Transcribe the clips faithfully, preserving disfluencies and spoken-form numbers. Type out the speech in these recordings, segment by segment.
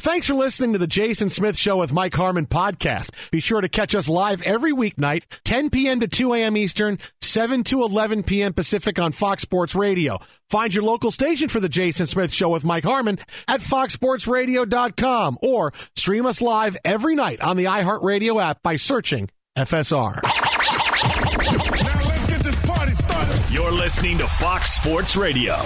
Thanks for listening to the Jason Smith Show with Mike Harmon podcast. Be sure to catch us live every weeknight, ten p.m. to two a.m. Eastern, seven to eleven p.m. Pacific on Fox Sports Radio. Find your local station for the Jason Smith Show with Mike Harmon at fox sports radio dot com or stream us live every night on the iHeartRadio app by searching F S R. Now let's get this party started. You're listening to Fox Sports Radio.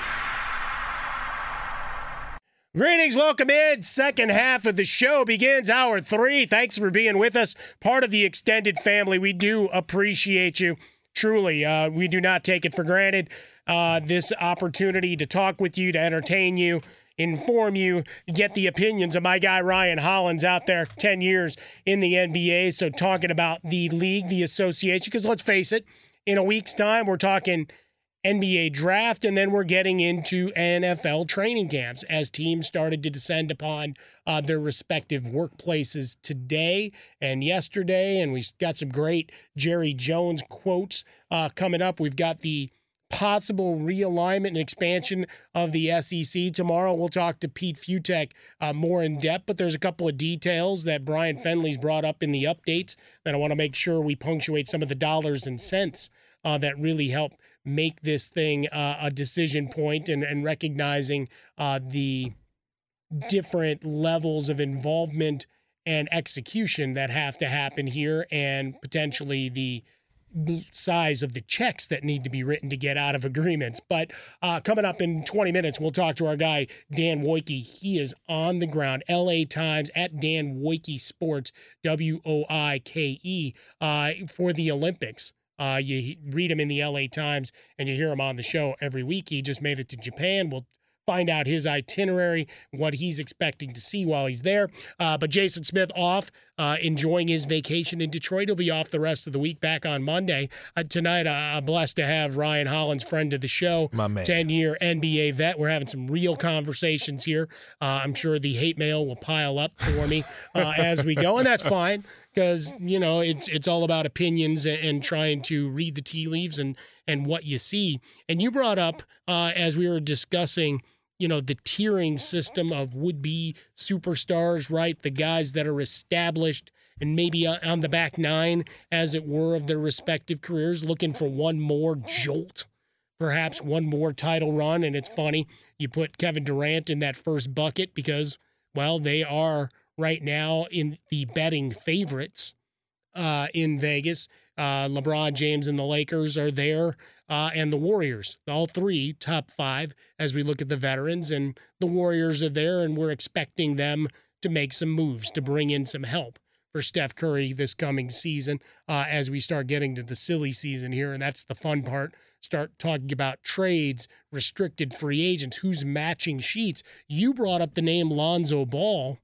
Greetings, welcome in. Second half of the show begins hour three. Thanks for being with us, part of the extended family. We do appreciate you, truly. Uh, we do not take it for granted. Uh, this opportunity to talk with you, to entertain you, inform you, get the opinions of my guy Ryan Hollins out there, ten years in the N B A. So talking about the league, the association, because let's face it, in a week's time, we're talking N B A draft, and then we're getting into N F L training camps as teams started to descend upon uh, their respective workplaces today and yesterday. And we got some great Jerry Jones quotes uh, coming up. We've got the possible realignment and expansion of the S E C. Tomorrow we'll talk to Pete Futek uh, more in depth, but there's a couple of details that Brian Fenley's brought up in the updates that I want to make sure we punctuate some of the dollars and cents uh, that really help make this thing uh, a decision point, and, and recognizing uh, the different levels of involvement and execution that have to happen here, and potentially the size of the checks that need to be written to get out of agreements. But uh, coming up in twenty minutes, we'll talk to our guy, Dan Woike. He is on the ground, L A Times, at Dan Woike Sports, W O I K E, uh, for the Olympics. Uh, you read him in the L A Times, and you hear him on the show every week. He just made it to Japan. We'll find out his itinerary, what he's expecting to see while he's there. Uh, but Jason Smith off, uh, enjoying his vacation in Detroit. He'll be off the rest of the week, back on Monday. Uh, tonight, uh, I'm blessed to have Ryan Hollins, friend of the show, my man, ten-year N B A vet. We're having some real conversations here. Uh, I'm sure the hate mail will pile up for me uh, as we go, and that's fine, because, you know, it's it's all about opinions and, and trying to read the tea leaves and, and what you see. And you brought up, uh, as we were discussing, you know, the tiering system of would-be superstars, right? The guys that are established and maybe on the back nine, as it were, of their respective careers, looking for one more jolt, perhaps one more title run. And it's funny, you put Kevin Durant in that first bucket because, well, they are right now in the betting favorites uh, in Vegas. Uh, LeBron James and the Lakers are there, uh, and the Warriors, all three top five as we look at the veterans, and the Warriors are there, and we're expecting them to make some moves to bring in some help for Steph Curry this coming season uh, as we start getting to the silly season here, and that's the fun part. Start talking about trades, restricted free agents, who's matching sheets. You brought up the name Lonzo Ball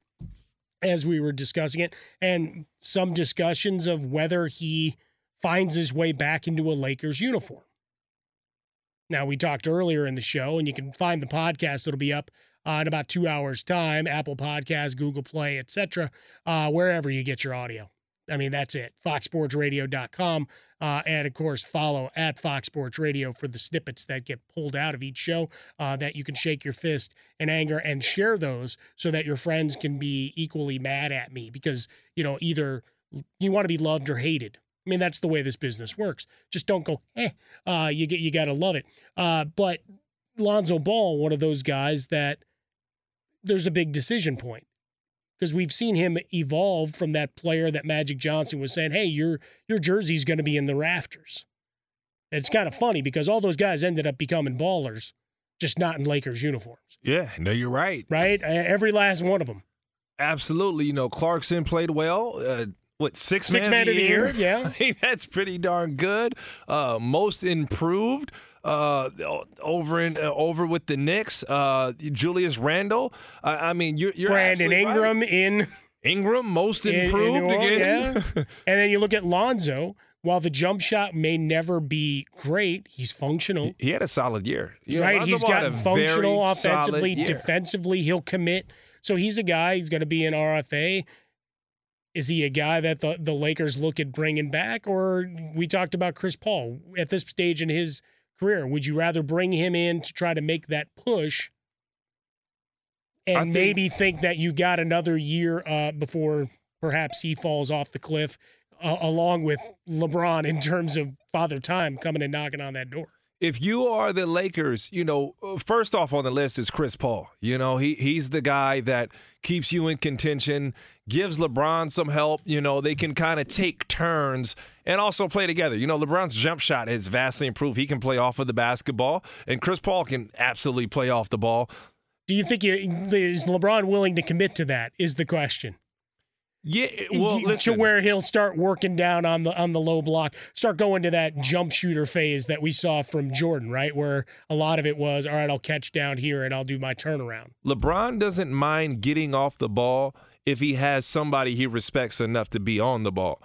as we were discussing it, and some discussions of whether he finds his way back into a Lakers uniform. Now, we talked earlier in the show, and you can find the podcast. It'll be up uh, in about two hours' time, Apple Podcasts, Google Play, et cetera, uh, wherever you get your audio. I mean, that's it, fox sports radio dot com. Uh, and, of course, follow at Fox Sports Radio for the snippets that get pulled out of each show uh, that you can shake your fist in anger and share those so that your friends can be equally mad at me because, you know, either you want to be loved or hated. I mean, that's the way this business works. Just don't go, eh, uh, you get, you got to love it. Uh, but Lonzo Ball, one of those guys that there's a big decision point because we've seen him evolve from that player that Magic Johnson was saying, hey, your, your jersey's going to be in the rafters. And it's kind of funny because all those guys ended up becoming ballers, just not in Lakers uniforms. Yeah, no, you're right. Right? Every last one of them. Absolutely. You know, Clarkson played well. Uh, What, six, six man, man of the year? year? Yeah. I mean, that's pretty darn good. Uh, most improved uh, over in uh, over with the Knicks. Uh, Julius Randle. Uh, I mean, you're, you're Brandon Ingram right. in Ingram, most in, improved in again. Yeah. And then you look at Lonzo. While the jump shot may never be great, he's functional. He, he had a solid year. You right, know, he's got functional offensively, year. defensively. He'll commit. So he's a guy. He's going to be an R F A. Is he a guy that the, the Lakers look at bringing back? Or we talked about Chris Paul at this stage in his career. Would you rather bring him in to try to make that push and I think, maybe think that you've got another year uh, before perhaps he falls off the cliff, uh, along with LeBron in terms of Father Time coming and knocking on that door. If you are the Lakers, you know, first off on the list is Chris Paul. You know, he he's the guy that keeps you in contention, gives LeBron some help. You know, they can kind of take turns and also play together. You know, LeBron's jump shot has vastly improved. He can play off of the basketball, and Chris Paul can absolutely play off the ball. Do you think you, is LeBron willing to commit to that is the question? Yeah, well, listen. To where he'll start working down on the on the low block, start going to that jump shooter phase that we saw from Jordan, right? Where a lot of it was, all right, I'll catch down here and I'll do my turnaround. LeBron doesn't mind getting off the ball if he has somebody he respects enough to be on the ball.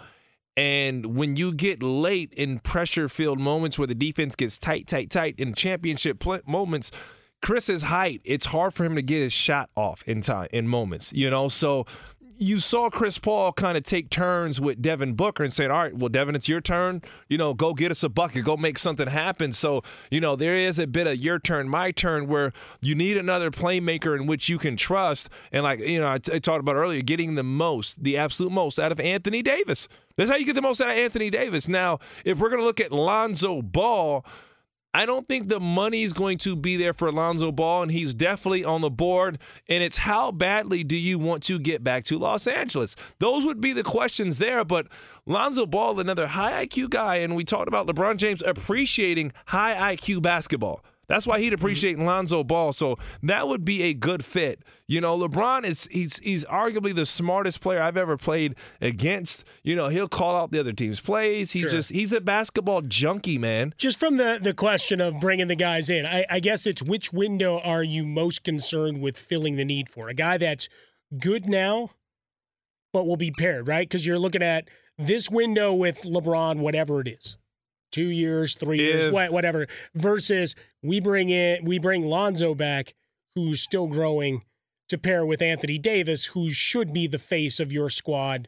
And when you get late in pressure-filled moments where the defense gets tight, tight, tight, in championship pl- moments, Chris's height, it's hard for him to get his shot off in time, in moments, you know? So you saw Chris Paul kind of take turns with Devin Booker and saying, all right, well, Devin, it's your turn. You know, go get us a bucket. Go make something happen. So, you know, there is a bit of your turn, my turn, where you need another playmaker in which you can trust. And, like, you know, I, t- I talked about earlier, getting the most, the absolute most out of Anthony Davis. That's how you get the most out of Anthony Davis. Now, if we're going to look at Lonzo Ball, I don't think the money's going to be there for Lonzo Ball, and he's definitely on the board. And it's how badly do you want to get back to Los Angeles? Those would be the questions there. But Lonzo Ball, another high I Q guy, and we talked about LeBron James appreciating high I Q basketball. That's why he'd appreciate Lonzo Ball. So that would be a good fit. You know, LeBron is he's he's arguably the smartest player I've ever played against. You know, he'll call out the other team's plays. He's Sure. just he's a basketball junkie, man. Just from the, the question of bringing the guys in, I, I guess it's which window are you most concerned with filling the need for? A guy that's good now, but will be paired, right? Because you're looking at this window with LeBron, whatever it is. Two years, three years, If- whatever, versus we bring in, we bring Lonzo back, who's still growing, to pair with Anthony Davis, who should be the face of your squad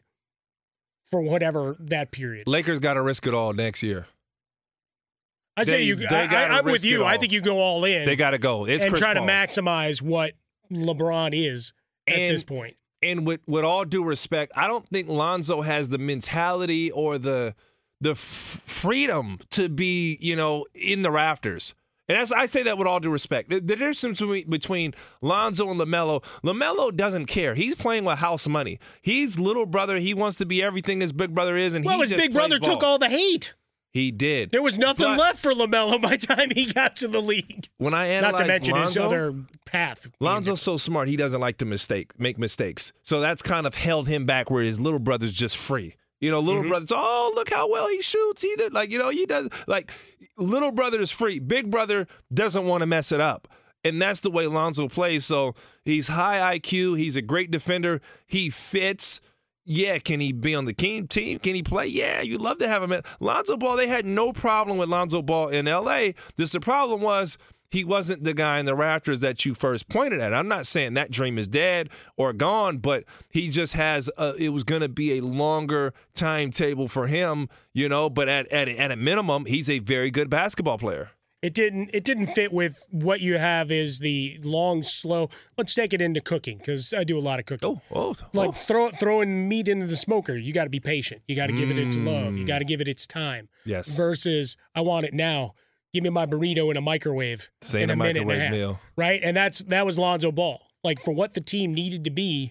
for whatever that period. Lakers got to risk it all next year. I say They- you. they I, gotta I, I'm with risk it you. I all. think you go all in. They got to go. It's and Chris try Paul. to maximize what LeBron is at And- this point. And with, with all due respect, I don't think Lonzo has the mentality or the the f- freedom to be, you know, in the rafters. And that's, I say that with all due respect. The, the difference between, between Lonzo and LaMelo, LaMelo doesn't care. He's playing with house money. He's little brother. He wants to be everything his big brother is. And Well, he his just big plays brother ball. took all the hate. He did. There was nothing But left for LaMelo by the time he got to the league. When I analyze Not to mention Lonzo, his other path. Lonzo's so smart, he doesn't like to mistake, make mistakes. So that's kind of held him back where his little brother's just free. You know, little Mm-hmm. brother's, oh, look how well he shoots. He did, like, you know, he does, like, little brother is free. Big brother doesn't want to mess it up. And that's the way Lonzo plays. So he's high I Q. He's a great defender. He fits. Yeah, can he be on the team? Can he play? Yeah, you'd love to have him. Lonzo Ball, they had no problem with Lonzo Ball in L A. Just the problem was he wasn't the guy in the Raptors that you first pointed at. I'm not saying that dream is dead or gone, but he just has a, it was going to be a longer timetable for him, you know, but at, at, at a minimum, he's a very good basketball player. It didn't. It didn't fit with what you have. Is the long, slow. Let's take it into cooking because I do a lot of cooking. Oh, oh, Like oh. throw, throwing meat into the smoker, you got to be patient. You got to give it its love. You got to give it its time. Yes. Versus, I want it now. Give me my burrito in a microwave This ain't in a, a minute and a microwave half. meal. Right, and that's that was Lonzo Ball. Like for what the team needed to be,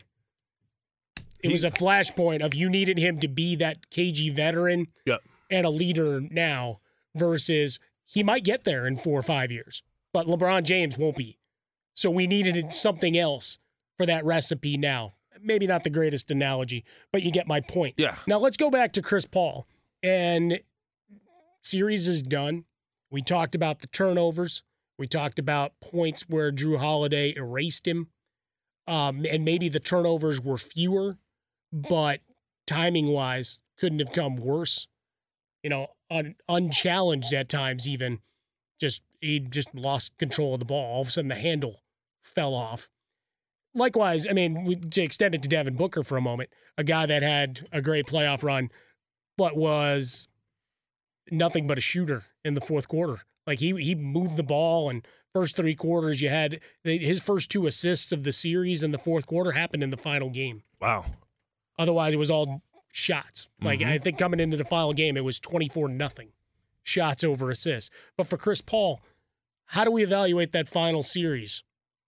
it He- was a flashpoint of you needed him to be that cagey veteran Yep. and a leader now. Versus, he might get there in four or five years, but LeBron James won't be. So we needed something else for that recipe now. Maybe not the greatest analogy, but you get my point. Yeah. Now let's go back to Chris Paul. And series is done. We talked about the turnovers. We talked about points where Drew Holiday erased him. Um, and maybe the turnovers were fewer, but timing-wise couldn't have come worse. You know, un- unchallenged at times even. Just he just lost control of the ball. All of a sudden the handle fell off. Likewise, I mean, we, to extend it to Devin Booker for a moment, a guy that had a great playoff run, but was nothing but a shooter in the fourth quarter Like he he moved the ball, and first three quarters you had his first two assists of the series in the fourth quarter happened in the final game. Wow. Otherwise, it was all shots. Like Mm-hmm. I think coming into the final game, it was twenty-four nothing, shots over assists. But for Chris Paul, how do we evaluate that final series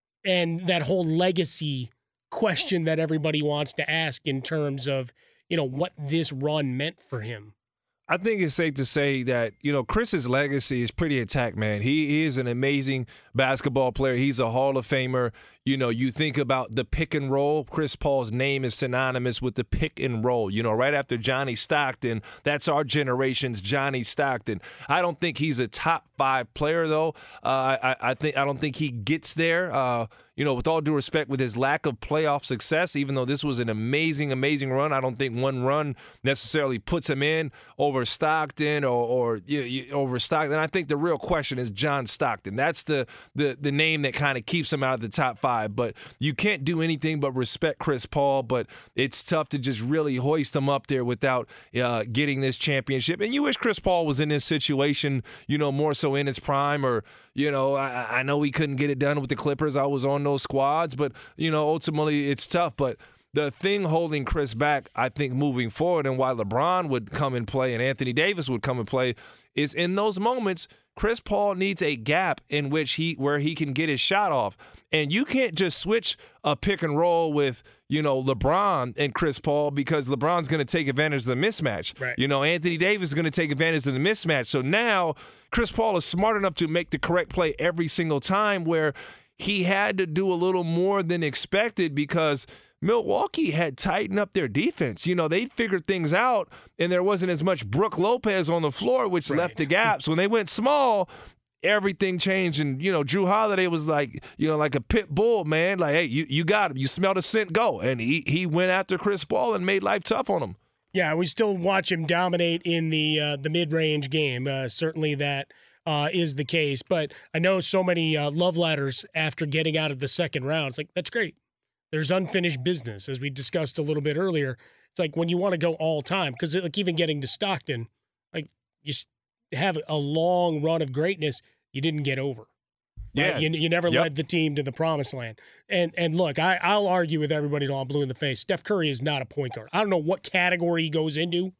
and that whole legacy question that everybody wants to ask in terms of, you know, what this run meant for him? I think it's safe to say that, you know, Chris's legacy is pretty intact, man. He, he is an amazing basketball player. He's a Hall of Famer. You know, you think about the pick and roll. Chris Paul's name is synonymous with the pick and roll. You know, right after Johnny Stockton, that's our generation's Johnny Stockton. I don't think he's a top five player, though. Uh, I, I think I don't think he gets there. Uh, you know, with all due respect, with his lack of playoff success, even though this was an amazing, amazing run, I don't think one run necessarily puts him in over Stockton or, or you know, over Stockton. I think the real question is John Stockton. That's the the the name that kind of keeps him out of the top five. But you can't do anything but respect Chris Paul. But it's tough to just really hoist him up there without uh, getting this championship. And you wish Chris Paul was in this situation, you know, more so in his prime, or you know, I, I know he couldn't get it done with the Clippers. I was on those squads, but, you know, ultimately it's tough. But the thing holding Chris back, I think, moving forward, and why LeBron would come and play and Anthony Davis would come and play, is in those moments, Chris Paul needs a gap in which he where he can get his shot off. And you can't just switch a pick and roll with, you know, LeBron and Chris Paul, because LeBron's going to take advantage of the mismatch. Right. You know, Anthony Davis is going to take advantage of the mismatch. So now Chris Paul is smart enough to make the correct play every single time, where he had to do a little more than expected because Milwaukee had tightened up their defense. You know, they figured things out, and there wasn't as much Brook Lopez on the floor, which Right. left the gaps. When they went small, everything changed. And, you know, Drew Holiday was like, you know, like a pit bull, man. Like, hey, you, you got him. You smell the scent, go. And he, he went after Chris Paul and made life tough on him. Yeah, we still watch him dominate in the uh, the mid-range game. Uh, certainly that uh, is the case. But I know so many uh, love letters after getting out of the second round. It's like, that's great. There's unfinished business, as we discussed a little bit earlier. It's like when you want to go all time, because like even getting to Stockton, like you have a long run of greatness, you didn't get over. Right? Yeah. You, you never Yep. led the team to the promised land. And and look, I, I'll argue with everybody till I'm blue in the face. Steph Curry is not a point guard. I don't know what category he goes into.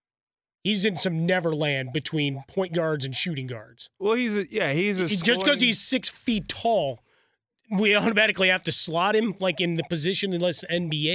He's in some neverland between point guards and shooting guards. Well, he's a, yeah, he's a Just because scoring- he's six feet tall, we automatically have to slot him like in the position in this N B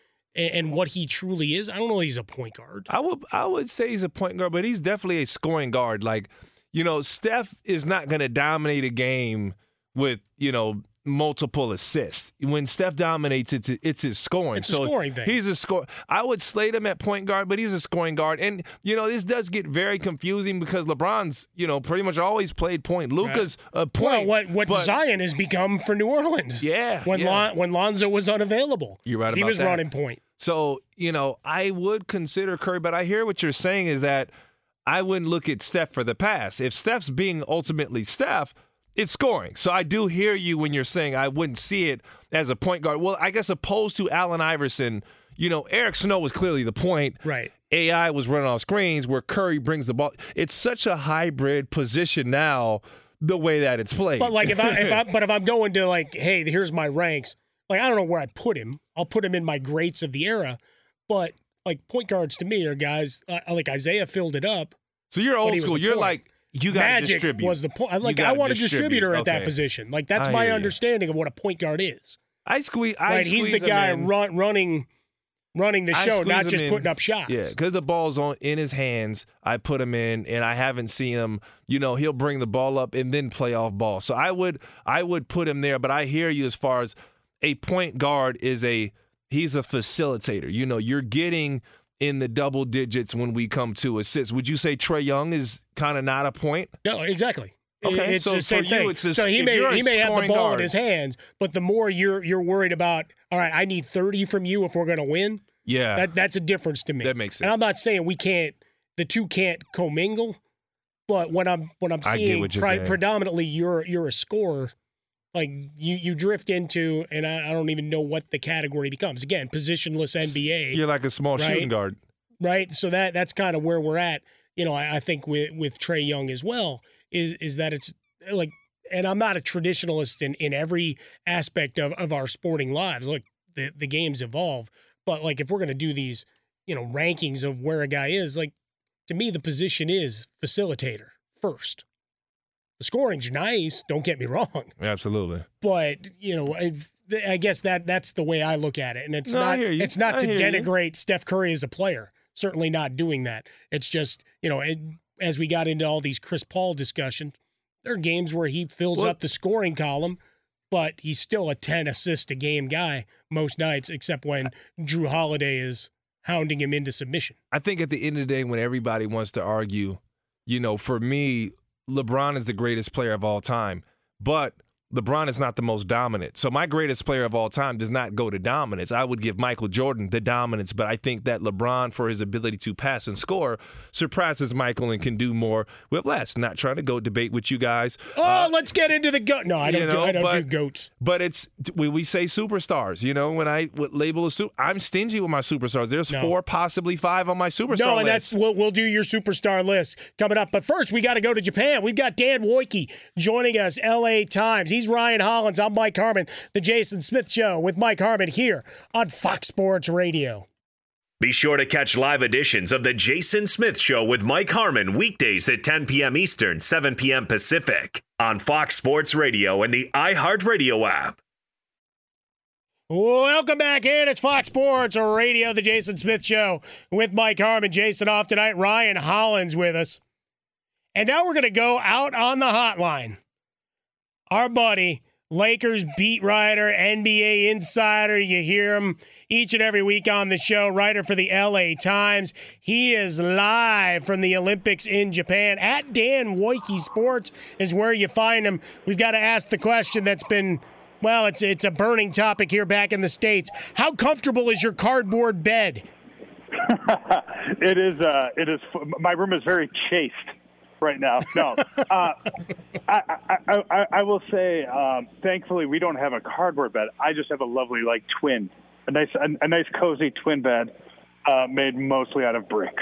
A and, and what he truly is. I don't know if he's a point guard. I would I would say he's a point guard, but he's definitely a scoring guard. Like, you know, Steph is not going to dominate a game with, you know, multiple assists. When Steph dominates, it's it's his scoring. It's a so scoring thing. He's a score. I would slate him at point guard, but he's a scoring guard. And you know, this does get very confusing because LeBron's, you know, pretty much always played point. Luka's a Well, point. what what but- Zion has become for New Orleans. Yeah, When yeah. Lon, when Lonzo was unavailable, You're right he about was that. running point. So, you know, I would consider Curry, but I hear what you're saying is that I wouldn't look at Steph for the pass. If Steph's being ultimately Steph, it's scoring. So I do hear you when you're saying I wouldn't see it as a point guard. Well, I guess opposed to Allen Iverson, you know, Eric Snow was clearly the point. Right. A I was running off screens where Curry brings the ball. It's such a hybrid position now, the way that it's played. But like if I, if I but if I'm going to like, hey, here's my ranks. Like I don't know where I'd put him. I'll put him in my greats of the era. But like point guards to me are guys uh, like Isaiah filled it up. So you're but old he was school. the You're point. like, you got to Magic distribute. was the point. You Like I gotta want a distribute. distributor at that Okay. position. Like that's I my hear you. understanding of what a point guard is. I squeeze. I Right? He's squeeze the him guy in. run, running running the I show, squeeze not him just in. putting up shots. Yeah, because the ball's on in his hands. I put him in, and I haven't seen him. You know, he'll bring the ball up and then play off ball. So I would, I would put him there. But I hear you as far as a point guard is a he's a facilitator. You know, you're getting in the double digits when we come to assists. Would you say Trae Young is kind of not a point? No, exactly. Okay, it's so the same for you, thing. it's a- so he if may you're a he may have the scoring ball guard- in his hands, but the more you're you're worried about, all right, I need thirty from you if we're going to win. Yeah, That that's a difference to me. That makes And sense. I'm not saying we can't, the two can't commingle, but when I'm when I'm I get seeing what you're pri- saying. predominantly you're you're a scorer, like you you drift into, and I, I don't even know what the category becomes. Again, positionless N B A. you're like a small Right. shooting guard. Right? So that that's kind of where we're at. You know, I, I think with with Trae Young as well. is is that it's like, and I'm not a traditionalist in, in every aspect of, of our sporting lives. Look, the, the games evolve, but like if we're going to do these, you know, rankings of where a guy is, like to me, the position is facilitator first. The scoring's nice, don't get me wrong. Absolutely. But, you know, I, I guess that that's the way I look at it. And it's no, not it's not I to denigrate you. Steph Curry as a player. Certainly not doing that. It's just, you know, it, as we got into all these Chris Paul discussions, there are games where he fills well, up the scoring column, but he's still a ten assist a game guy most nights, except when Drew Holiday is hounding him into submission. I think at the end of the day, when everybody wants to argue, you know, for me, LeBron is the greatest player of all time, but LeBron is not the most dominant. So my greatest player of all time does not go to dominance. I would give Michael Jordan the dominance, but I think that LeBron, for his ability to pass and score, surpasses Michael and can do more with less. Not trying to go debate with you guys. Oh, uh, let's get into the goat. No, I don't, you know, do, I don't but, do goats. But it's when we say superstars, you know, when I label a super, I'm stingy with my superstars. There's no. four, possibly five on my superstar no, and list. that's we'll, we'll do your superstar list coming up. But first, we got to go to Japan. We've got Dan Woike joining us, L A Times. He's Ryan Hollins. I'm Mike Harmon, the Jason Smith Show with Mike Harmon here on Fox Sports Radio. Be sure to catch live editions of the Jason Smith Show with Mike Harmon weekdays at ten p.m. Eastern, seven p.m. Pacific on Fox Sports Radio and the iHeartRadio app. Welcome back in. It's Fox Sports Radio, the Jason Smith Show with Mike Harmon. Jason off tonight. Ryan Hollins with us. And now we're going to go out on the hotline. Our buddy, Lakers beat writer, N B A insider. You hear him each and every week on the show, writer for the L A Times. He is live from the Olympics in Japan. At Dan Woike Sports is where you find him. We've got to ask the question that's been, well, it's it's a burning topic here back in the States. How comfortable is your cardboard bed? it is. Uh, it is. My room is very chaste right now. No, uh, I, I, I, I will say, um, thankfully, we don't have a cardboard bed. I just have a lovely, like, twin, a nice, a, a nice, cozy twin bed uh, made mostly out of bricks.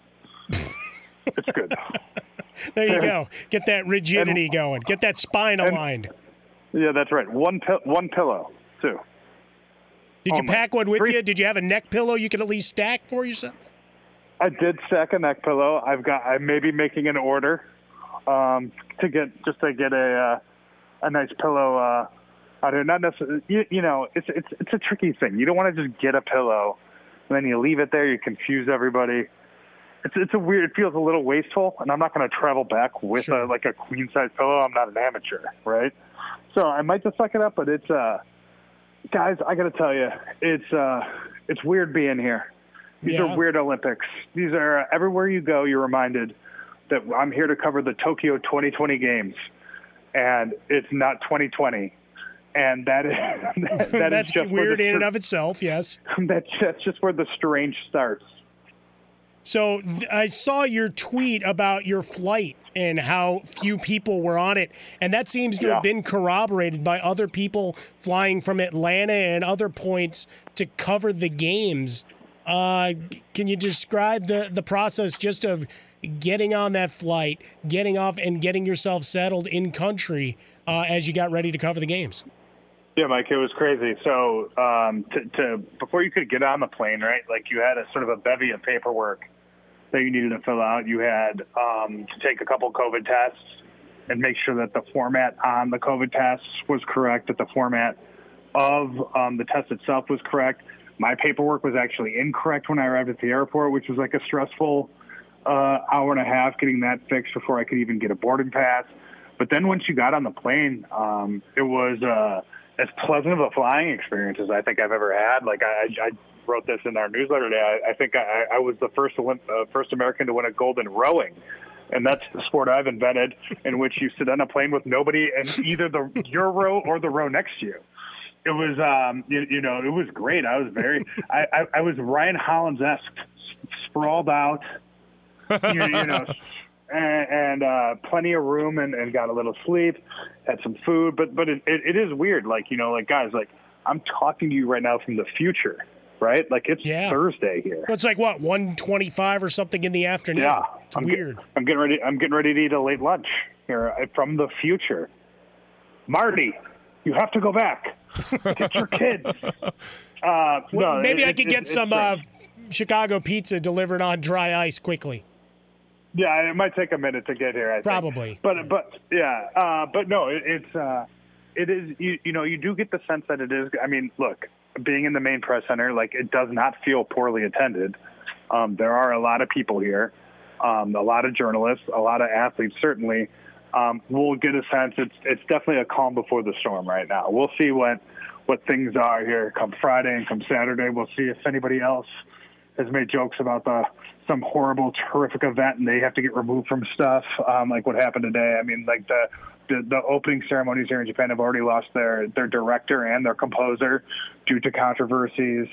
It's good. There you go. Get that rigidity and, going. Get that spine and, aligned. Yeah, that's right. One, one pillow, too. Did oh you pack one with Three. you? Did you have a neck pillow you could at least stack for yourself? I did stack a neck pillow. I've got. I may be making an order um, to get just to get a uh, a nice pillow uh, out here. Not necessarily. You, you know, it's it's it's a tricky thing. You don't want to just get a pillow and then you leave it there. You confuse everybody. It's it's a weird. It feels a little wasteful, and I'm not going to travel back with sure. a, like a queen size pillow. I'm not an amateur, right? So I might just suck it up. But it's uh, guys, I got to tell you, it's uh, it's weird being here. These yeah. are weird Olympics. These are uh, everywhere you go, you're reminded that I'm here to cover the Tokyo twenty twenty games, and it's not twenty twenty. And that is that, that that's is just weird the, in and of itself. Yes, that's that's just where the strange starts. So I saw your tweet about your flight and how few people were on it, and that seems to yeah. have been corroborated by other people flying from Atlanta and other points to cover the games. Uh, can you describe the, the process just of getting on that flight, getting off, and getting yourself settled in country uh, as you got ready to cover the games? Yeah, Mike, it was crazy. So um, to, to before you could get on the plane, right, like you had a sort of a bevy of paperwork that you needed to fill out. You had um, to take a couple COVID tests and make sure that the format on the COVID tests was correct, that the format of um, the test itself was correct. My paperwork was actually incorrect when I arrived at the airport, which was like a stressful uh, hour and a half getting that fixed before I could even get a boarding pass. But then once you got on the plane, um, it was uh, as pleasant of a flying experience as I think I've ever had. Like I, I wrote this in our newsletter today. I, I think I, I was the first Olymp- uh, first American to win a gold in rowing. And that's the sport I've invented, in which you sit on a plane with nobody in either the your row or the row next to you. It was, um, you, you know, it was great. I was very, I, I, I was Ryan Hollins-esque, sprawled out, you, you know, and, and uh, plenty of room, and, and got a little sleep, had some food. But but it, it, it is weird, like, you know, like, guys, like, I'm talking to you right now from the future, right? Like it's yeah. Thursday here. It's like what, one twenty-five or something in the afternoon. Yeah, it's I'm weird. Get, I'm getting ready. I'm getting ready to eat a late lunch here from the future. Marty, you have to go back. Get your kids. Uh, well, no, maybe it, I could it, get it, some uh, Chicago pizza delivered on dry ice quickly. Yeah, it might take a minute to get here. I think. Probably. But but yeah, uh, but no, it, it's uh, it is. You, you know, you do get the sense that it is. I mean, look, being in the main press center, like it does not feel poorly attended. Um, there are a lot of people here, um, a lot of journalists, a lot of athletes, certainly. Um, we'll get a sense. It's it's definitely a calm before the storm right now. We'll see what what things are here come Friday and come Saturday. We'll see if anybody else has made jokes about the some horrible, terrific event and they have to get removed from stuff, um, like what happened today. I mean, like the, the the opening ceremonies here in Japan have already lost their their director and their composer due to controversies.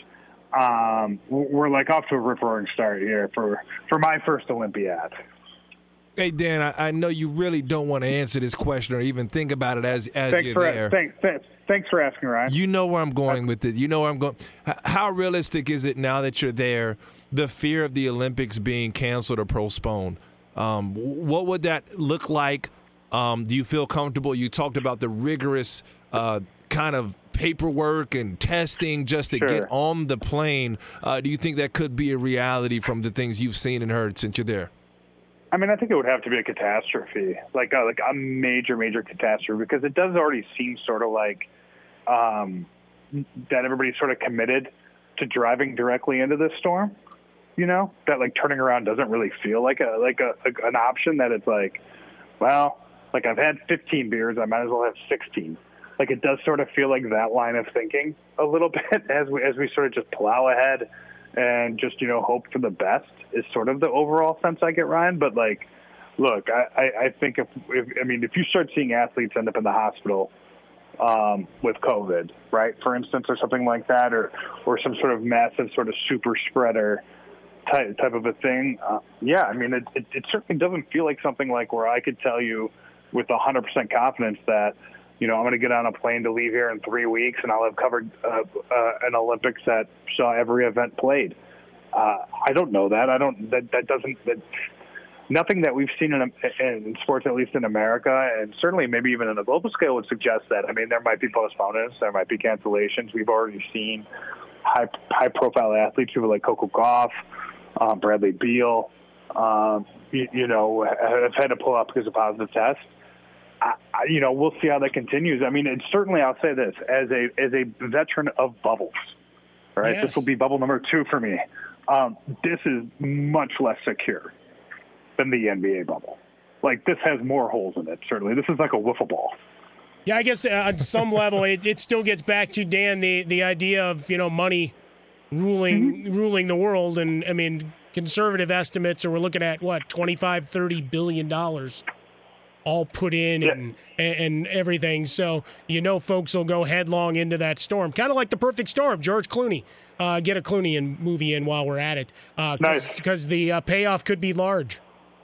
Um, we're like off to a rip-roaring start here for for my first Olympiad. Hey, Dan, I, I know you really don't want to answer this question or even think about it as, as thanks you're for, there. Thanks, thanks, thanks for asking, Ryan. You know where I'm going with it. You know where I'm going. How realistic is it now that you're there, the fear of the Olympics being canceled or postponed? Um, what would that look like? Um, do you feel comfortable? You talked about the rigorous uh, kind of paperwork and testing just to Sure. get on the plane. Uh, do you think that could be a reality from the things you've seen and heard since you're there? I mean, I think it would have to be a catastrophe, like a, like a major, major catastrophe, because it does already seem sort of like um, that everybody's sort of committed to driving directly into this storm. You know, that like turning around doesn't really feel like a like a, a an option. That it's like, well, like I've had fifteen beers, I might as well have sixteen. Like it does sort of feel like that line of thinking a little bit as we as we sort of just plow ahead. And just, you know, hope for the best is sort of the overall sense I get, Ryan. But, like, look, I, I, I think if, if, I mean, if you start seeing athletes end up in the hospital um, with COVID, right, for instance, or something like that, or, or some sort of massive sort of super spreader type, type of a thing, uh, yeah, I mean, it, it, it certainly doesn't feel like something like where I could tell you with one hundred percent confidence that, you know, I'm going to get on a plane to leave here in three weeks and I'll have covered uh, uh, an Olympics that saw every event played. Uh, I don't know that. I don't, that, that doesn't, that, nothing that we've seen in, in sports, at least in America, and certainly maybe even on a global scale would suggest that. I mean, there might be postponements, there might be cancellations. We've already seen high, high profile athletes, people like Coco Gauff, um, Bradley Beal, um, you, you know, have had to pull out because of positive tests. I, you know, we'll see how that continues. I mean, it's certainly, I'll say this, as a as a veteran of bubbles, right? Yes. This will be bubble number two for me. Um, this is much less secure than the N B A bubble. Like, this has more holes in it, certainly. This is like a wiffle ball. Yeah, I guess uh, on some level, it, it still gets back to, Dan, the, the idea of, you know, money ruling mm-hmm. ruling the world. And, I mean, conservative estimates are we're looking at, what, twenty-five, thirty billion dollars all put in yeah. and, and everything. So, you know, folks will go headlong into that storm. Kind of like The Perfect Storm, George Clooney. Uh, get a Clooney in, movie in while we're at it. Uh, cause, nice. Because the uh, payoff could be large.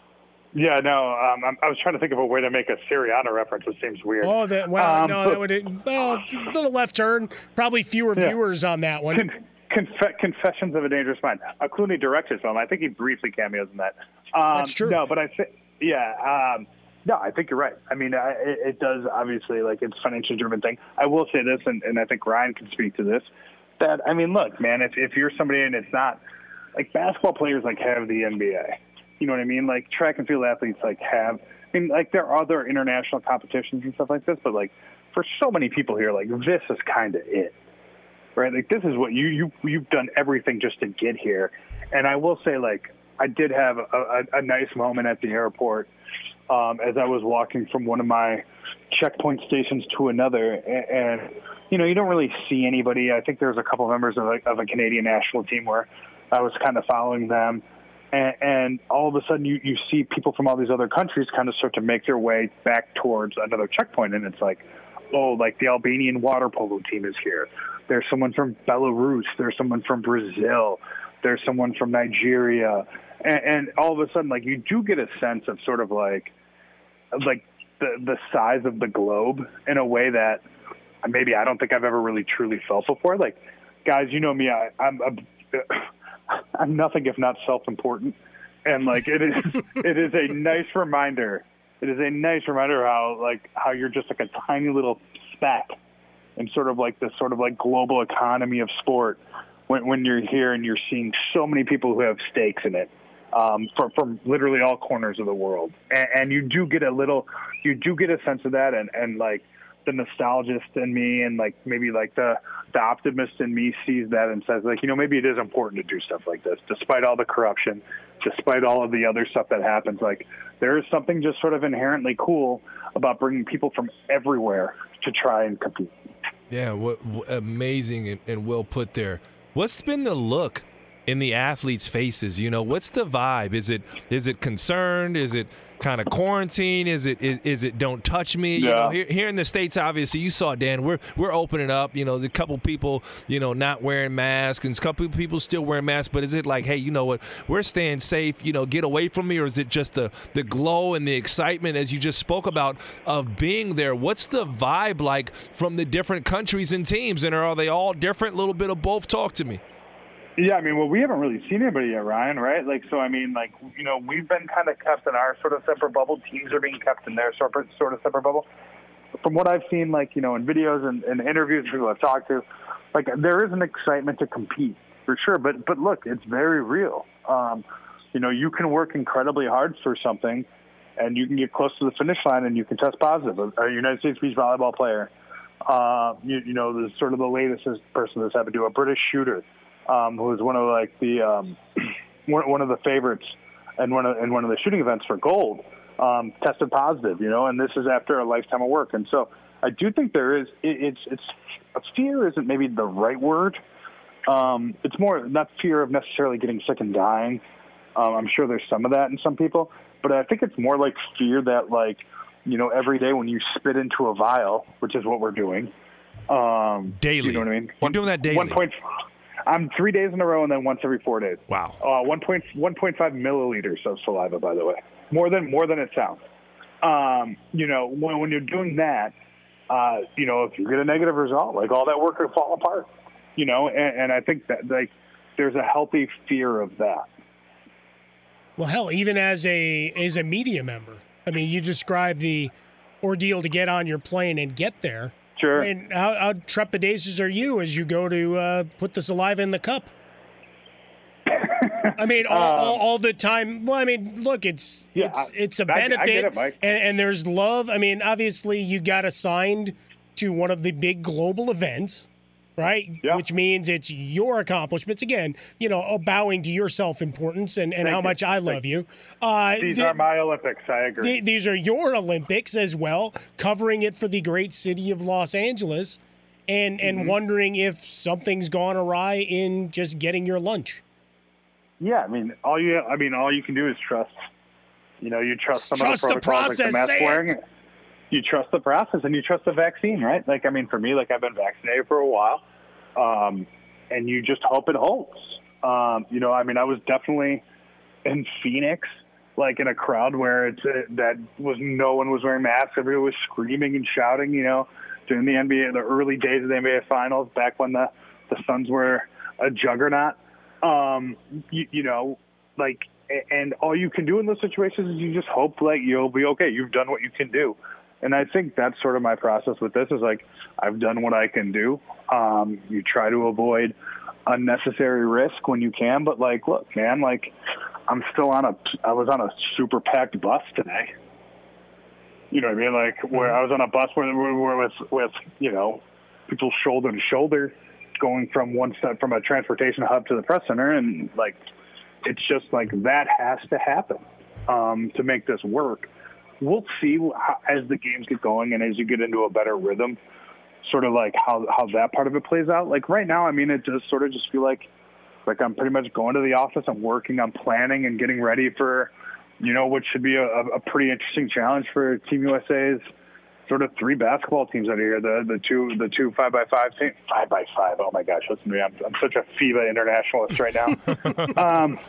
Yeah, no, um, I'm, I was trying to think of a way to make a Sirianni reference. It seems weird. Oh, that, well, um, no, but, that would, well, a little left turn. Probably fewer yeah. viewers on that one. Con- conf- Confessions of a Dangerous Mind. Uh, Clooney directed film. I think he briefly cameos in that. Um, That's true. No, but I think, yeah, um, no, I think you're right. I mean, I, it, it does, obviously, like, it's a financially driven thing. I will say this, and, and I think Ryan can speak to this, that, I mean, look, man, if, if you're somebody and it's not, like, basketball players, like, have the N B A. You know what I mean? Like, track and field athletes, like, have, I mean, like, there are other international competitions and stuff like this, but, like, for so many people here, like, this is kind of it, right? Like, this is what you, you, you've done everything just to get here. And I will say, like, I did have a, a, a nice moment at the airport um, as I was walking from one of my checkpoint stations to another. And, and, you know, you don't really see anybody. I think there was a couple members of a, of a Canadian national team where I was kind of following them. And, and all of a sudden you, you see people from all these other countries kind of start to make their way back towards another checkpoint. And it's like, oh, like the Albanian water polo team is here. There's someone from Belarus. There's someone from Brazil. There's someone from Nigeria. And, and all of a sudden, like, you do get a sense of sort of like, like the, the size of the globe in a way that maybe I don't think I've ever really truly felt before. Like, guys, you know me, I, I'm a, I'm nothing if not self-important, and like it is, it is a nice reminder. It is a nice reminder how like how you're just like a tiny little speck in sort of like this sort of like global economy of sport when when you're here and you're seeing so many people who have stakes in it. Um, from, from literally all corners of the world. And, and you do get a little, you do get a sense of that. And, and like the nostalgist in me and like maybe like the, the optimist in me sees that and says like, you know, maybe it is important to do stuff like this, despite all the corruption, despite all of the other stuff that happens. Like there is something just sort of inherently cool about bringing people from everywhere to try and compete. Yeah. What, what amazing and, and well put there. What's been the look in the athletes' faces? You know, what's the vibe? Is it is it concerned? Is it kind of quarantine? Is it is, is it don't touch me? Yeah. You know, here, here in the States, obviously, you saw, Dan, we're we're opening up. You know, the couple people, you know, not wearing masks, and a couple people still wearing masks. But is it like, hey, you know what, we're staying safe, you know, get away from me? Or is it just the, the glow and the excitement, as you just spoke about, of being there? What's the vibe like from the different countries and teams? And are they all different? A little bit of both? Talk to me. Yeah, I mean, well, we haven't really seen anybody yet, Ryan, right? Like, so, I mean, like, you know, we've been kind of kept in our sort of separate bubble. Teams are being kept in their sort of, sort of separate bubble. From what I've seen, like, you know, in videos and, and interviews people I've talked to, like, there is an excitement to compete, for sure. But, but look, it's very real. Um, you know, you can work incredibly hard for something, and you can get close to the finish line, and you can test positive. A United States beach volleyball player, uh, you, you know, the sort of the latest person that's happened to, a British shooter, Um, who was one of like the um, one, one of the favorites and one of and one of the shooting events for gold, um, tested positive, you know, and this is after a lifetime of work. And so I do think there is it, it's it's fear isn't maybe the right word. Um, it's more not fear of necessarily getting sick and dying. Um, I'm sure there's some of that in some people, but I think it's more like fear that like you know every day when you spit into a vial, which is what we're doing um, daily. You know what I mean? You're doing that daily. One point. I'm three days in a row and then once every four days. Wow. Uh, one point one point five milliliters of saliva, by the way, more than more than it sounds. Um, you know, when, when you're doing that, uh, you know, if you get a negative result, like all that work will fall apart. You know, and, and I think that like there's a healthy fear of that. Well, hell, even as a as a media member, I mean, you described the ordeal to get on your plane and get there. Sure. And how, how trepidatious are you as you go to uh, put the saliva in the cup? I mean, all, um, all, all the time. Well, I mean, look, it's yeah, it's, it's a I, benefit, I get it, Mike. And, and there's love. I mean, obviously, you got assigned to one of the big global events, right? Yeah. Which means it's your accomplishments. Again, you know, bowing to your self-importance and, and how you. much I love Thank you. Uh, These th- are my Olympics. I agree. th- these are your Olympics as well, covering it for the great city of Los Angeles, and and Mm-hmm. wondering if something's gone awry in just getting your lunch. Yeah, I mean, all you, I mean, all you can do is trust. You know, you trust some Trust of the the protocols, process, like the mask say it. wearing. You trust the process, and you trust the vaccine, right? Like, I mean, for me, like I've been vaccinated for a while, um, and you just hope it holds. Um, you know, I mean, I was definitely in Phoenix, like in a crowd where it's uh, that was no one was wearing masks. Everybody was screaming and shouting. You know, during the N B A, the early days of the N B A Finals, back when the the Suns were a juggernaut. Um, you, you know, like, and all you can do in those situations is you just hope like you'll be okay. You've done what you can do. And I think that's sort of my process with this is like, I've done what I can do. Um, you try to avoid unnecessary risk when you can, but like, look, man, like I'm still on a, I was on a super packed bus today. You know what I mean? Like where I was on a bus where we're with, with, you know, people shoulder to shoulder going from one step from a transportation hub to the press center. And like, it's just like, that has to happen um, to make this work. We'll see how, as the games get going and as you get into a better rhythm, sort of like how, how that part of it plays out. Like right now, I mean, it does sort of just feel like, like I'm pretty much going to the office. I'm working on planning and getting ready for, you know, what should be a, a pretty interesting challenge for Team U S A's sort of three basketball teams out of here. The the two the two five by five teams. Five by five. Oh my gosh, listen to me. I'm I'm such a FIBA internationalist right now. um,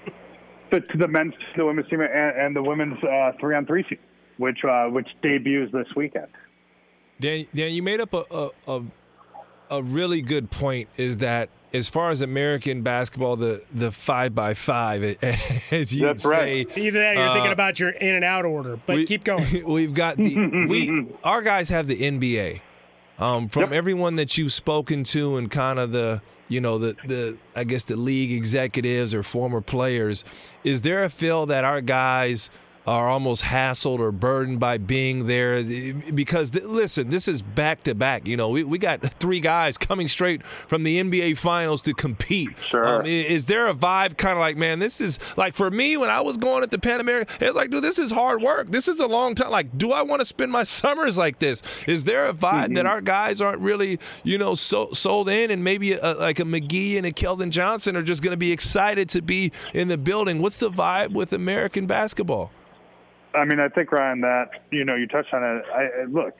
the the men's, the women's team, and, and the women's uh, three on three team, which uh, which debuts this weekend. Dan, Dan, you made up a, a, a a really good point is that as far as American basketball, the the five by five, as you That's say, right. Either that or you're uh, thinking about your in and out order, but we, keep going. We've got the we our guys have the N B A. Um, from Yep. everyone that you've spoken to and kind of the you know the the I guess the league executives or former players, is there a feel that our guys are almost hassled or burdened by being there? Because, th- listen, this is back-to-back. You know, we, we got three guys coming straight from the N B A Finals to compete. Sure. Um, is there a vibe kind of like, man, this is, like, for me, when I was going at the Pan American, it was like, dude, this is hard work. This is a long time. Like, do I want to spend my summers like this? Is there a vibe Mm-hmm. that our guys aren't really, you know, so, sold in, and maybe a, like a McGee and a Keldon Johnson are just going to be excited to be in the building? What's the vibe with American basketball? I mean, I think, Ryan, that, you know, you touched on it. I, I look,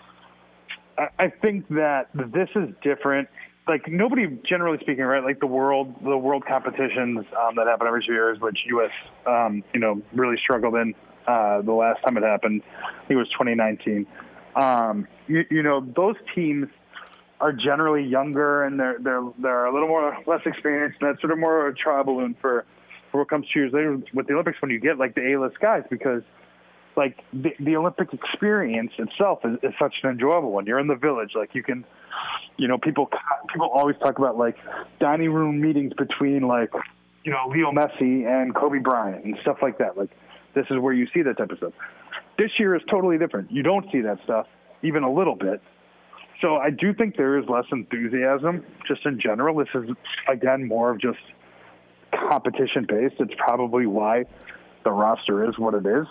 I, I think that this is different. Like, nobody, generally speaking, right, like the world, the world competitions um, that happen every two years, which U S, um, you know, really struggled in uh, the last time it happened. I think it was twenty nineteen. Um, you, you know, those teams are generally younger, and they're they're they're a little more less experienced, and that's sort of more of a trial balloon for, for what comes two years later with the Olympics when you get like the A-list guys, because like the, the Olympic experience itself is, is such an enjoyable one. You're in the village, like you can, you know, people people always talk about like dining room meetings between like, you know, Leo Messi and Kobe Bryant and stuff like that. Like this is where you see that type of stuff. This year is totally different. You don't see that stuff even a little bit. So I do think there is less enthusiasm just in general. This is, again, more of just competition based. It's probably why the roster is what it is.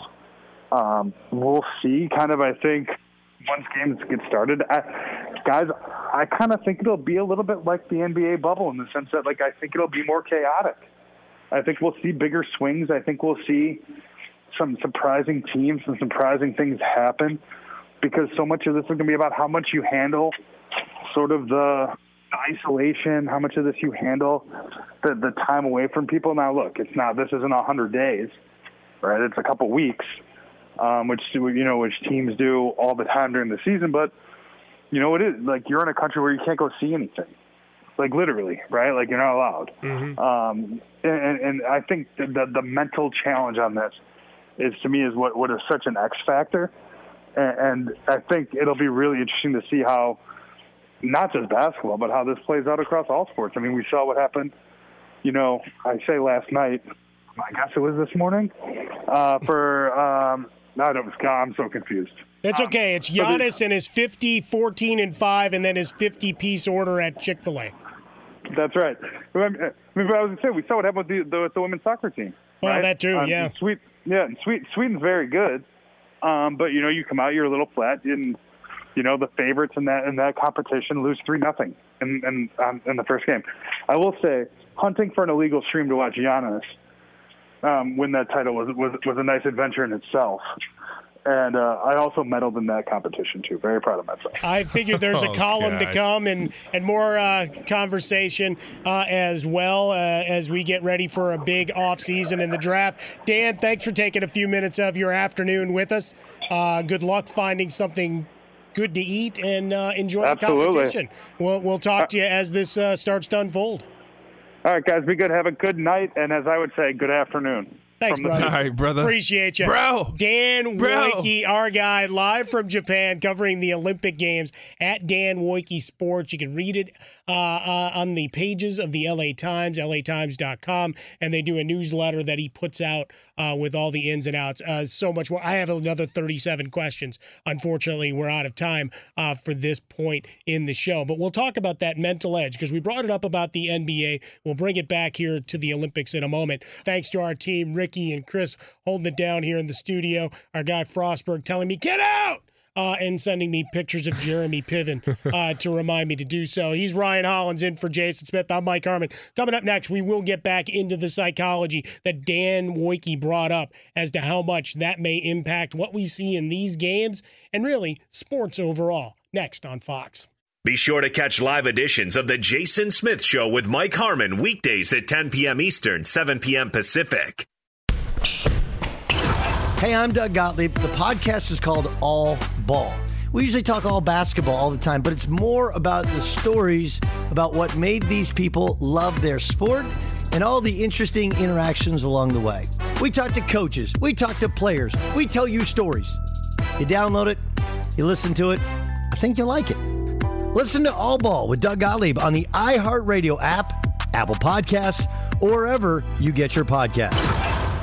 Um, we'll see kind of, I think, once games get started. I, guys, I kind of think it'll be a little bit like the N B A bubble in the sense that, like, I think it'll be more chaotic. I think we'll see bigger swings. I think we'll see some surprising teams and surprising things happen, because so much of this is going to be about how much you handle sort of the isolation, how much of this you handle the, the time away from people. Now, look, it's not, this isn't one hundred days, right? It's a couple weeks, um, which, you know, which teams do all the time during the season. But, you know, it is like you're in a country where you can't go see anything, like literally, right? Like you're not allowed. Mm-hmm. Um, and, and I think the, the, the mental challenge on this is, to me, is what, what is such an X factor. And I think it'll be really interesting to see how, not just basketball, but how this plays out across all sports. I mean, we saw what happened, you know, I say last night, I guess it was this morning, uh, for, um, no, it was, I'm so confused. It's okay. It's Giannis and his fifty, fourteen, and five, and then his fifty-piece order at Chick-fil-A. That's right. I mean, I was going to say, we saw what happened with the, the, with the women's soccer team. Well, right? that too, um, yeah. Sweden, yeah, and Sweden, Sweden's very good. Um, but, you know, you come out, you're a little flat, and, you know, the favorites in that in that competition lose three nothing in, in, um, in the first game. I will say, hunting for an illegal stream to watch Giannis um, win that title was, was was a nice adventure in itself. And uh, I also medaled in that competition, too. Very proud of myself. I figured there's a Oh, column gosh. to come and, and more uh, conversation uh, as well uh, as we get ready for a big offseason in the draft. Dan, thanks for taking a few minutes of your afternoon with us. Uh, good luck finding something good to eat and uh, enjoy Absolutely. the competition. We'll, we'll talk to you as this uh, starts to unfold. All right, guys, be good. Have a good night. And as I would say, good afternoon. Thanks, From the- brother. All right, brother. Appreciate you. Bro. Dan Bro. Woike, our guy, live from Japan, covering the Olympic Games at Dan Woike Sports. You can read it uh, uh, on the pages of the L A Times, L A times dot com, and they do a newsletter that he puts out uh, with all the ins and outs. Uh, so much more. I have another thirty-seven questions. Unfortunately, we're out of time uh, for this point in the show, but we'll talk about that mental edge because we brought it up about the N B A. We'll bring it back here to the Olympics in a moment. Thanks to our team, Ricky and Chris, holding it down here in the studio. Our guy Frostberg telling me, get out! Uh, and sending me pictures of Jeremy Piven uh, to remind me to do so. He's Ryan Hollins in for Jason Smith. I'm Mike Harmon. Coming up next, we will get back into the psychology that Dan Woike brought up as to how much that may impact what we see in these games and really sports overall. Next on Fox. Be sure to catch live editions of The Jason Smith Show with Mike Harmon weekdays at ten p.m. Eastern, seven p.m. Pacific. Hey, I'm Doug Gottlieb. The podcast is called All Ball. We usually talk all basketball all the time, but it's more about the stories about what made these people love their sport and all the interesting interactions along the way. We talk to coaches. We talk to players. We tell you stories. You download it. You listen to it. I think you'll like it. Listen to All Ball with Doug Gottlieb on the iHeartRadio app, Apple Podcasts, or wherever you get your podcasts.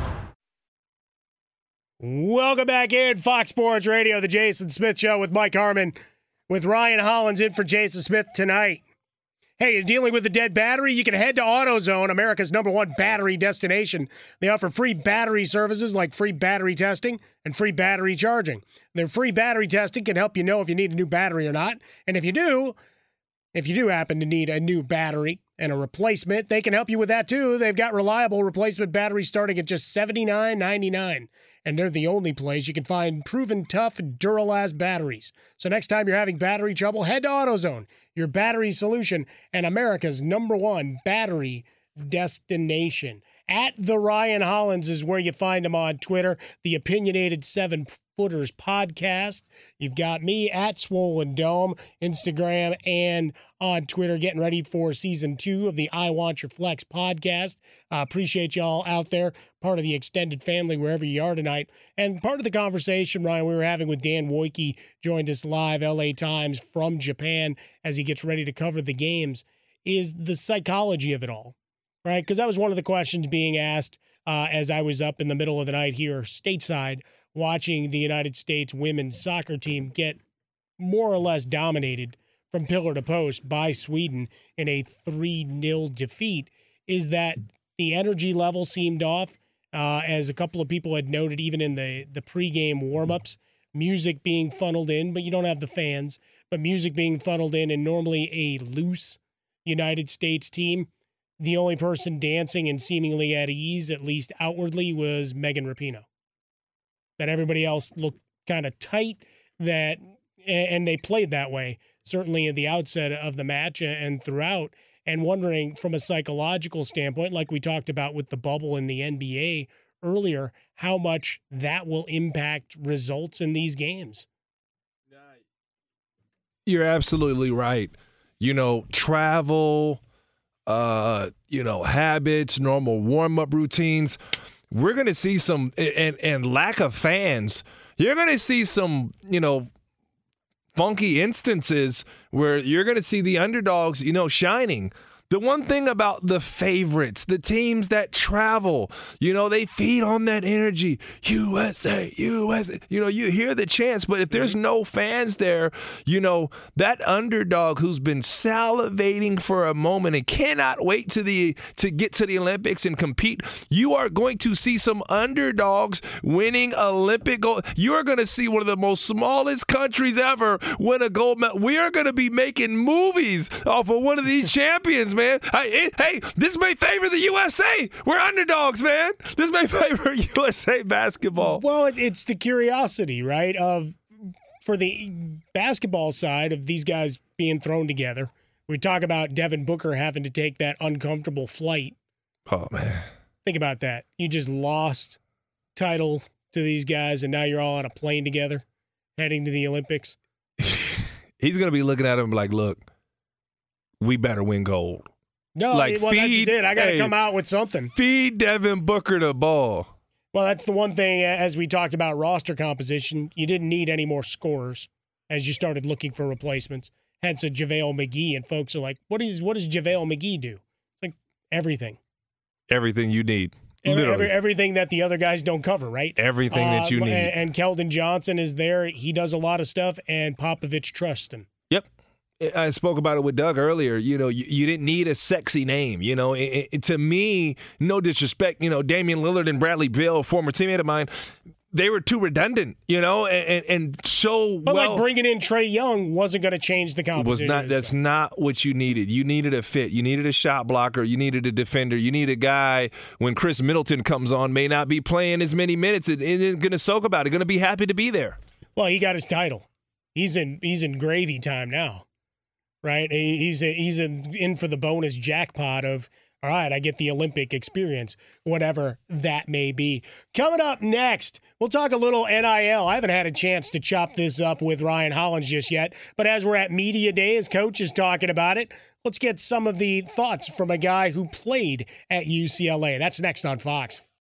Welcome back in Fox Sports Radio, the Jason Smith Show with Mike Harmon, with Ryan Hollins in for Jason Smith tonight. Hey, you're dealing with a dead battery? You can head to AutoZone, America's number one battery destination. They offer free battery services like free battery testing and free battery charging. Their free battery testing can help you know if you need a new battery or not. And if you do, if you do happen to need a new battery and a replacement, they can help you with that too. They've got reliable replacement batteries starting at just seventy-nine ninety-nine. And they're the only place you can find proven tough Duralast batteries. So next time you're having battery trouble, head to AutoZone, your battery solution, and America's number one battery destination. At the Ryan Hollins is where you find him on Twitter, the Opinionated Seven Footers podcast. You've got me at Swollen Dome, Instagram, and on Twitter, getting ready for season two of the I Want Your Flex podcast. Uh, appreciate y'all out there, part of the extended family wherever you are tonight. And part of the conversation, Ryan, we were having with Dan Wojcicki, joined us live, L A Times, from Japan, as he gets ready to cover the games, is the psychology of it all, right? Because that was one of the questions being asked uh, as I was up in the middle of the night here stateside, watching the United States women's soccer team get more or less dominated from pillar to post by Sweden in a three nil defeat, is that the energy level seemed off, uh, as a couple of people had noted, even in the, the pregame warmups, music being funneled in, but you don't have the fans, but music being funneled in, and normally a loose United States team, the only person dancing and seemingly at ease, at least outwardly, was Megan Rapinoe. That everybody else looked kind of tight, that, and they played that way, certainly at the outset of the match and throughout, and wondering from a psychological standpoint, like we talked about with the bubble in the N B A earlier, how much that will impact results in these games. You're absolutely right. You know, travel, uh, you know, habits, normal warm-up routines. We're going to see some, and, and lack of fans, you're going to see some, you know, funky instances where you're going to see the underdogs, you know, shining. The one thing about the favorites, the teams that travel, you know, they feed on that energy. U S A, U S A. You know, you hear the chants, but if there's no fans there, you know, that underdog who's been salivating for a moment and cannot wait to the to get to the Olympics and compete, you are going to see some underdogs winning Olympic gold. You are going to see one of the most smallest countries ever win a gold medal. We are going to be making movies off of one of these champions, man. Hey, hey, this may favor the U S A. We're underdogs, man. This may favor U S A basketball. Well, it's the curiosity, right, of for the basketball side of these guys being thrown together. We talk about Devin Booker having to take that uncomfortable flight. Oh, man. Think about that. You just lost title to these guys, and now you're all on a plane together heading to the Olympics. He's going to be looking at him like, look, we better win gold. No, like, well, feed, that's just it. I got to hey, come out with something. Feed Devin Booker the ball. Well, that's the one thing, as we talked about roster composition, you didn't need any more scorers as you started looking for replacements. Hence a JaVale McGee, and folks are like, what is what does JaVale McGee do? Like, everything. Everything you need. Every, Literally. every, everything that the other guys don't cover, right? Everything uh, that you need. And, and Keldon Johnson is there. He does a lot of stuff, and Popovich trusts him. Yep. I spoke about it with Doug earlier. You know, you, you didn't need a sexy name. You know, it, it, to me, no disrespect, you know, Damian Lillard and Bradley Beal, a former teammate of mine, they were too redundant, you know, and, and so But well. like bringing in Trae Young wasn't going to change the Was composition. not. That's not what you needed. You needed a fit. You needed a shot blocker. You needed a defender. You need a guy when Chris Middleton comes on may not be playing as many minutes. It isn't going to soak about it. Going to be happy to be there. Well, he got his title. He's in. He's in gravy time now. Right, he's a, he's a, in for the bonus jackpot of all right, I get the Olympic experience, whatever that may be. Coming up next, we'll talk a little N I L. I haven't had a chance to chop this up with Ryan Hollins just yet, but as we're at Media Day, as Coach is talking about it, let's get some of the thoughts from a guy who played at U C L A. That's next on Fox.